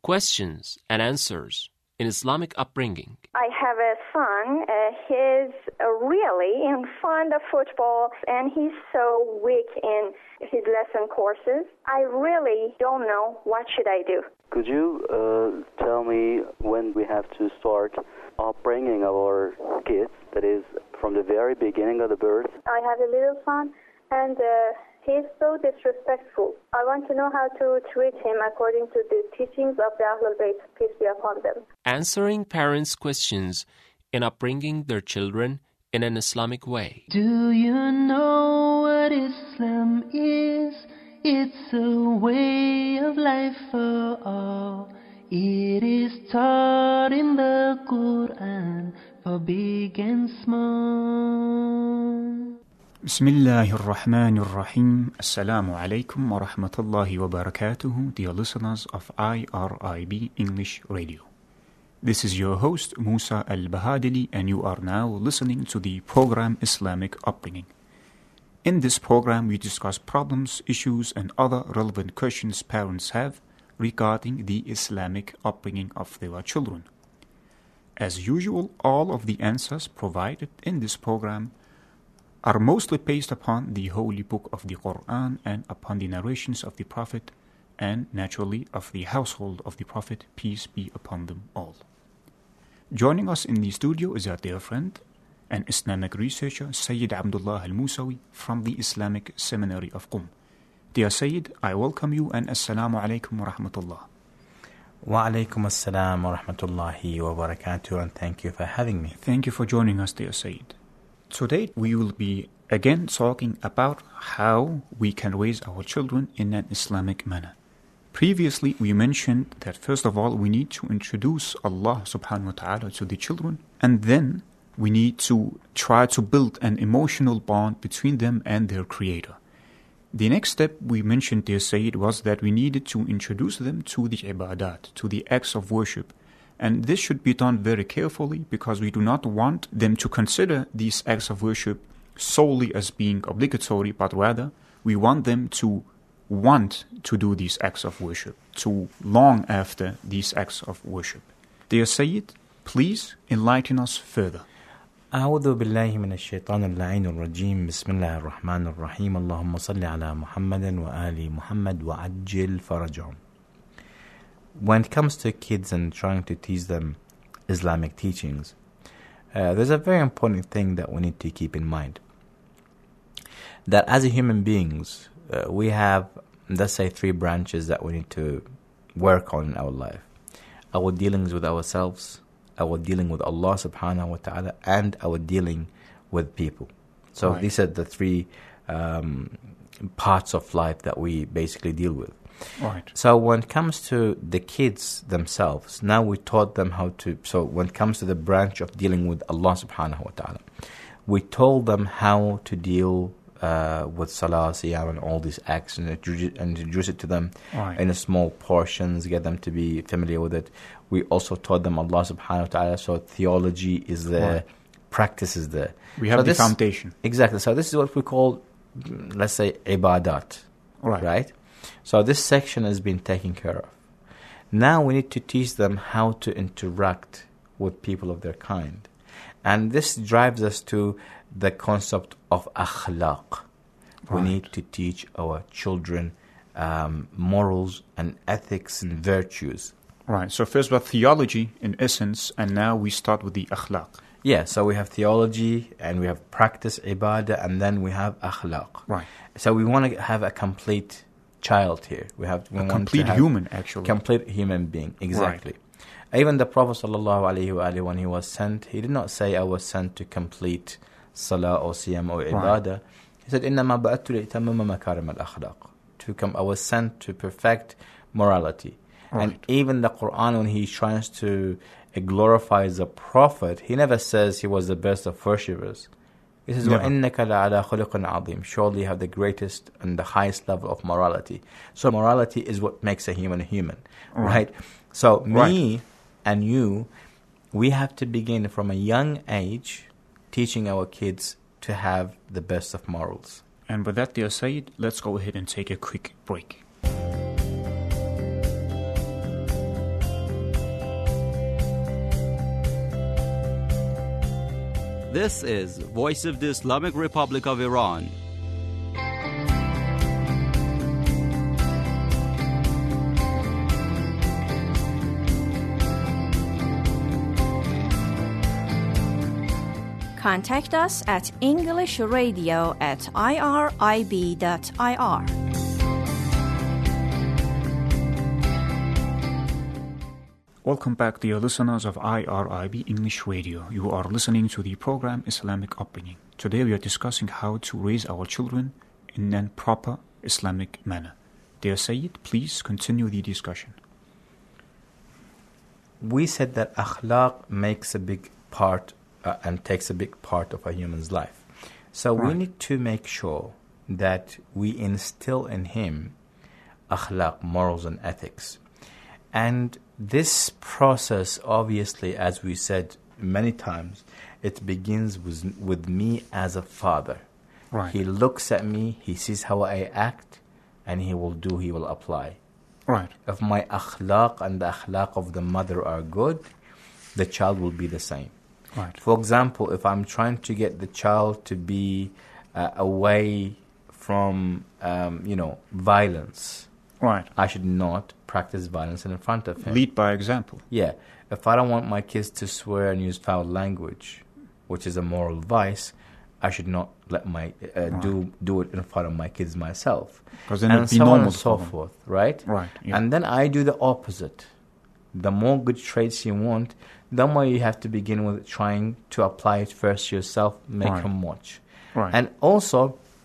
Questions and answers in Islamic upbringing. I have a son. He's really fond of football, and he's so weak in his lesson courses. I really don't know what should I do. Could you tell me when we have to start upbringing our kids, that is, from the very beginning of the birth? I have a little son, and he's so disrespectful. I want to know how to treat him according to the teachings of the Ahlul Bayt, peace be upon them. Answering parents' questions in upbringing their children in an Islamic way. Do you know what Islam is? It's a way of life for all. It is taught in the Quran for big and small. Bismillahirrahmanirrahim. Assalamu alaikum wa rahmatullahi wa barakatuhu, dear listeners of IRIB English Radio. This is your host, Musa Al-Bahadili, and you are now listening to the program Islamic Upbringing. In this program, we discuss problems, issues, and other relevant questions parents have regarding the Islamic upbringing of their children. As usual, all of the answers provided in this program are mostly based upon the Holy Book of the Quran and upon the narrations of the Prophet and, naturally, of the household of the Prophet, peace be upon them all. Joining us in the studio is our dear friend and Islamic researcher, Sayyid Abdullah Al-Musawi from the Islamic Seminary of Qum. Dear Sayyid, I welcome you and Assalamu alaikum wa rahmatullah. Wa alaikum assalam wa rahmatullahi wa barakatuh, and thank you for having me. Thank you for joining us, dear Sayyid. Today we will be again talking about how we can raise our children in an Islamic manner. Previously we mentioned that first of all we need to introduce Allah subhanahu wa ta'ala to the children, and then we need to try to build an emotional bond between them and their creator. The next step we mentioned, dear Sayyid, was that we needed to introduce them to the ibadat, to the acts of worship. And this should be done very carefully because we do not want them to consider these acts of worship solely as being obligatory, but rather we want them to want to do these acts of worship, to long after these acts of worship. Dear Sayyid, please enlighten us further. أعوذ بالله من الشيطان اللعين الرجيم بسم الله الرحمن الرحيم اللهم صل على محمد وآل محمد وعجل فرجهم. When it comes to kids and trying to teach them Islamic teachings, there's a very important thing that we need to keep in mind. That as human beings, we have, let's say, 3 branches that we need to work on in our life. Our dealings with ourselves, our dealing with Allah subhanahu wa ta'ala, and our dealing with people. So right. These are the 3 parts of life that we basically deal with. Right. So when it comes to the kids themselves, now we taught them how to, so when it comes to the branch of dealing with Allah subhanahu wa ta'ala, we told them how to deal with salah, siyam, and all these acts, and introduce it to them right. in small portions, get them to be familiar with it. We also taught them Allah subhanahu wa ta'ala, so theology is there, right. practice is there. We have the foundation. Exactly. So this is what we call, let's say, ibadat. Right? So this section has been taken care of. Now we need to teach them how to interact with people of their kind. And this drives us to the concept of akhlaq. Right. We need to teach our children morals and ethics and virtues. Right. So first about theology in essence, and now we start with the akhlaq. Yeah, so we have theology and we have practice, ibadah, and then we have akhlaq. Right. So we want to have a complete child here. We want complete human, actually. Complete human being, exactly. Right. Even the Prophet ﷺ, when he was sent, he did not say, I was sent to complete salah or siyam or ibadah. Right. He said, إِنَّمَا بَأَتُّ لِإِتَمَّمَ مَكَارِمَ الْأَخْلَاقِ. I was sent to perfect morality. Right. And even the Quran, when he tries to glorify the Prophet, he never says he was the best of worshippers. He says, وَإِنَّكَ لَعَلَى خُلُقٍ عَظِيمٍ. Surely you have the greatest and the highest level of morality. So morality is what makes a human human, right? So me and you, we have to begin from a young age teaching our kids to have the best of morals. And with that, dear Sayyid, let's go ahead and take a quick break. This is Voice of the Islamic Republic of Iran. Contact us at englishradio@irib.ir. Welcome back, dear listeners of IRIB English Radio. You are listening to the program Islamic Upbringing. Today we are discussing how to raise our children in a proper Islamic manner. Dear Sayyid, please continue the discussion. We said that akhlaq makes a big part and takes a big part of a human's life. So we need to make sure that we instill in him akhlaq, morals and ethics. And this process, obviously, as we said many times, it begins with me as a father. Right. He looks at me, he sees how I act, and he will apply. Right. If my akhlaq and the akhlaq of the mother are good, the child will be the same. Right. For example, if I'm trying to get the child to be away from, violence, right, I should not practice violence in front of him. Lead by example. Yeah. If I don't want my kids to swear and use foul language, which is a moral vice, I should not let my do it in front of my kids myself. And so on and so forth, right? Right. Yeah. And then I do the opposite. The more good traits you want, the more you have to begin with trying to apply it first yourself, make him watch. Right. And also,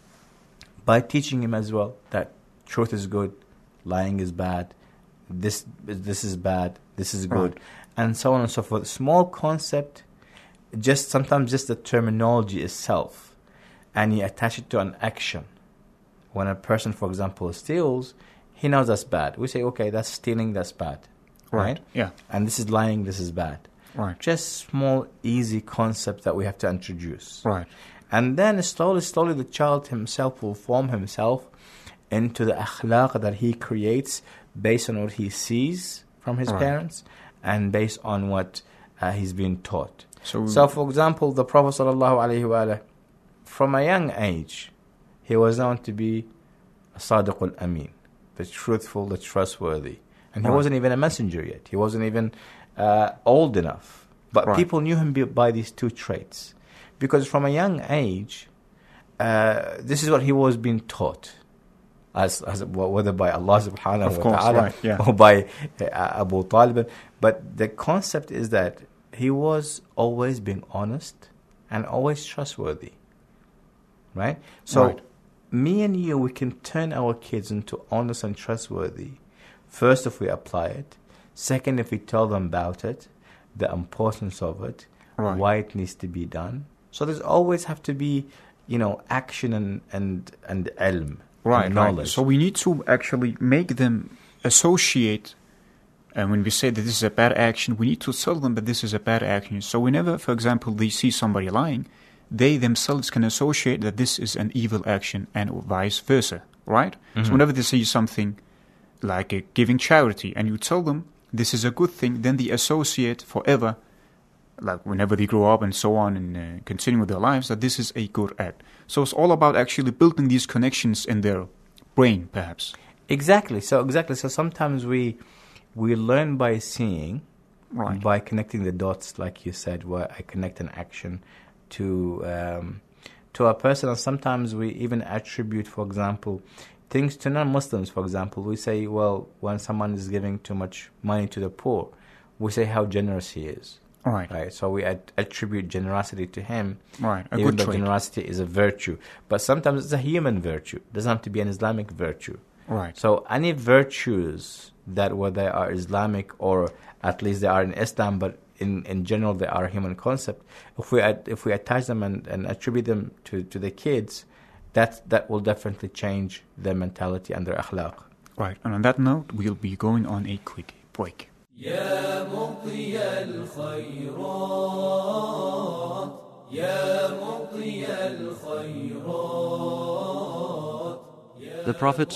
by teaching him as well that truth is good, lying is bad, this is bad, this is good, and so on and so forth. Small concept, sometimes just the terminology itself, and you attach it to an action. When a person, for example, steals, he knows that's bad. We say, okay, that's stealing, that's bad. Right? Yeah. And this is lying, this is bad. Right. Just small, easy concept that we have to introduce. Right. And then slowly the child himself will form himself into the akhlaq that he creates based on what he sees from his parents and based on what he's been taught. So for example, the Prophet ﷺ, from a young age, he was known to be a Sadiq al-Amin, the truthful, the trustworthy. And he wasn't even a messenger yet. He wasn't even old enough. But people knew him by these two traits. Because from a young age, this is what he was being taught. As whether by Allah subhanahu wa ta'ala or by Abu Talib. But the concept is that he was always being honest and always trustworthy. Right? So me and you, we can turn our kids into honest and trustworthy. First, if we apply it. Second, if we tell them about it, the importance of it, why it needs to be done. So there's always have to be, action and ilm. Right. So we need to actually make them associate, and when we say that this is a bad action, we need to tell them that this is a bad action. So whenever, for example, they see somebody lying, they themselves can associate that this is an evil action and vice versa, right? Mm-hmm. So whenever they see something like giving charity and you tell them this is a good thing, then they associate forever, like whenever they grow up and so on and continue with their lives, that this is a good act. So it's all about actually building these connections in their brain, perhaps. Exactly. So sometimes we learn by seeing, by connecting the dots, like you said, where I connect an action to a person. And sometimes we even attribute, for example, things to non-Muslims. For example, we say, well, when someone is giving too much money to the poor, we say how generous he is. Right. So we attribute generosity to him. Right. A even good though trait. Generosity is a virtue. But sometimes it's a human virtue. It doesn't have to be an Islamic virtue. Right. So any virtues that whether they are Islamic or at least they are in Islam, but in general they are a human concept, if we attach them and attribute them to the kids, that will definitely change their mentality and their akhlaq. Right. And on that note, we'll be going on a quick break. يا مضي الخيرات يا مضي الخيرات. The Prophet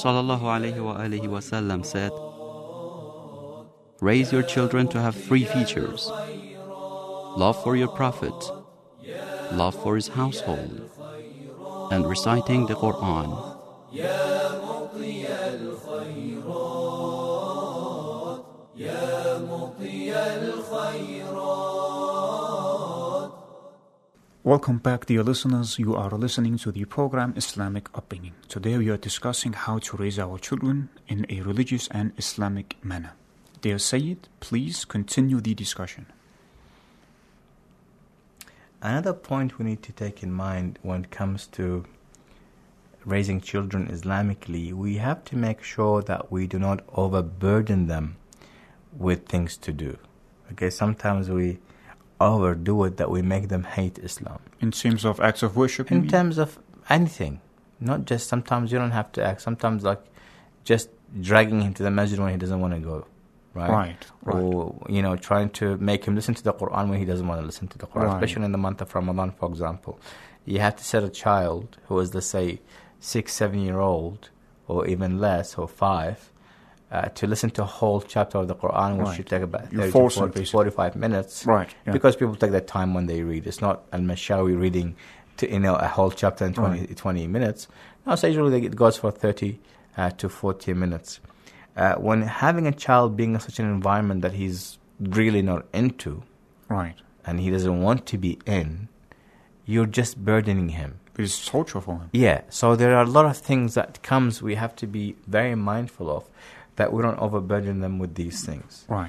ﷺ said, raise your children to have three features: love for your Prophet, love for his household, and reciting the Quran. يا مطي الخيرات يا مطي الخيرات. Welcome back, dear listeners. You are listening to the program Islamic Upbringing. Today we are discussing how to raise our children in a religious and Islamic manner. Dear Sayyid, please continue the discussion. Another point we need to take in mind when it comes to raising children Islamically, we have to make sure that we do not overburden them with things to do. Okay, sometimes we overdo it, that we make them hate Islam. In terms of acts of worship? In terms of anything. Not just, sometimes you don't have to act. Sometimes like just dragging him to the masjid when he doesn't want to go. Right. Or, trying to make him listen to the Quran when he doesn't want to listen to the Quran. Right. Especially in the month of Ramadan, for example. You have to set a child who is, let's say, 6-7-year-old, or even less, or 5, to listen to a whole chapter of the Quran, which should take about 30 to 45 minutes. Right. Yeah. Because people take that time when they read. It's not al-Mashawi reading to a whole chapter in 20 minutes. No, so usually it goes for 30 to 40 minutes. When having a child being in such an environment that he's really not into, right, and he doesn't want to be in, you're just burdening him. It's torture for him. Yeah, so there are a lot of things that we have to be very mindful of, that we don't overburden them with these things. Right.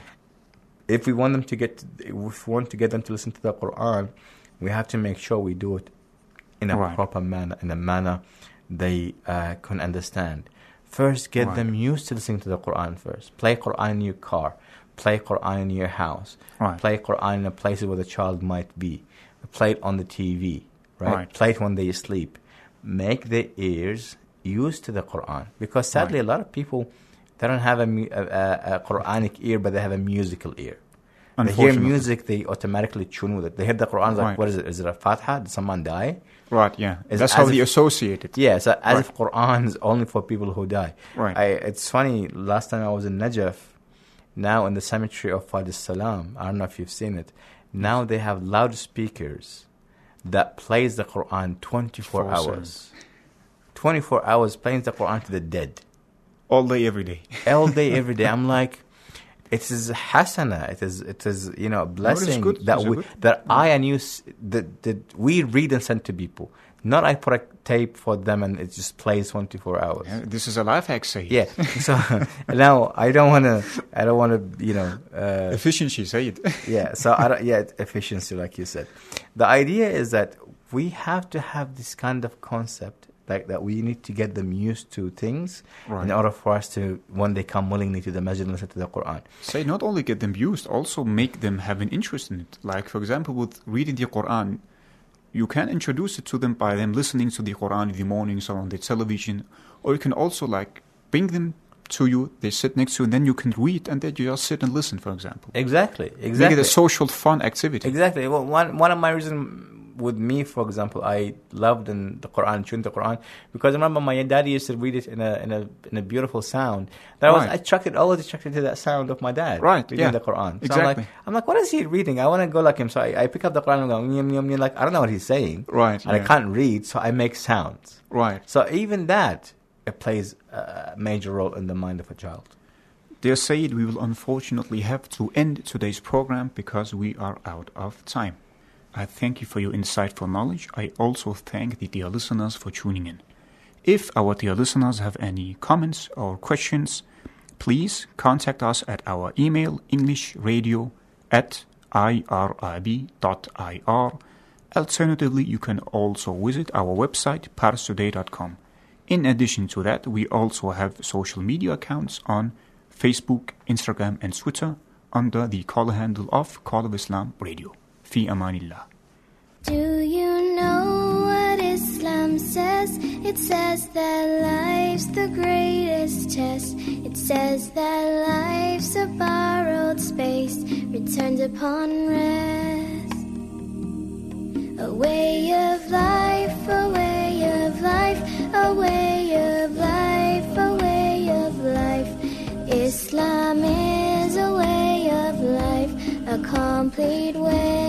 If we want them to get them to listen to the Quran, we have to make sure we do it in a proper manner, in a manner they can understand. First, get them used to listening to the Quran first. Play Quran in your car. Play Quran in your house. Right. Play Quran in the places where the child might be. Play it on the TV. Right? Play it when they sleep. Make their ears used to the Quran. Because sadly, a lot of people, they don't have a Quranic ear, but they have a musical ear. They hear music, they automatically tune with it. They hear the Quran, like, what is it? Is it a Fatiha? Did someone die? Right, yeah. That's how they associate it. Yeah, so as if Quran is only for people who die. Right. It's funny, last time I was in Najaf, now in the cemetery of Fad al-Salam, I don't know if you've seen it, now they have loudspeakers that plays the Quran 24 hours. 24 hours playing the Quran to the dead. All day, every day. All day, every day. I'm like, it is hasana. It is a blessing that I and you that we read and send to people. Not I put a tape for them and it just plays 24 hours. Yeah, this is a life hack, say. Yeah. So now I don't want to. Efficiency, say it. Yeah. So efficiency, like you said. The idea is that we have to have this kind of concept, like that we need to get them used to things in order for us to, when they come willingly to the masjid and listen to the Quran. Say, not only get them used, also make them have an interest in it. Like, for example, with reading the Quran, you can introduce it to them by them listening to the Quran in the mornings or on the television. Or you can also, bring them to you, they sit next to you, and then you can read, and then you just sit and listen, for example. Exactly. Make it a social, fun activity. Exactly. Well, one of my reasons with me, for example, I loved the Quran, tuned the Quran, because I remember my daddy used to read it in a beautiful always attracted to that sound of my dad reading the Quran. So exactly. I'm like, what is he reading? I want to go like him. So I pick up the Quran and go, yum, yum, yum, like, I don't know what he's saying. Right. And I can't read, so I make sounds. Right. So even that, it plays a major role in the mind of a child. Dear Sayyid, we will unfortunately have to end today's program because we are out of time. I thank you for your insightful knowledge. I also thank the dear listeners for tuning in. If our dear listeners have any comments or questions, please contact us at our email, englishradio@irib.ir. Alternatively, you can also visit our website, parstoday.com. In addition to that, we also have social media accounts on Facebook, Instagram, and Twitter under the call handle of Call of Islam Radio. Fi amanillah. Do you know what Islam says? It says that life's the greatest test. It says that life's a borrowed space, returned upon rest. A way of life, a way of life, a way of life, a way of life. Islam is a way of life, a complete way.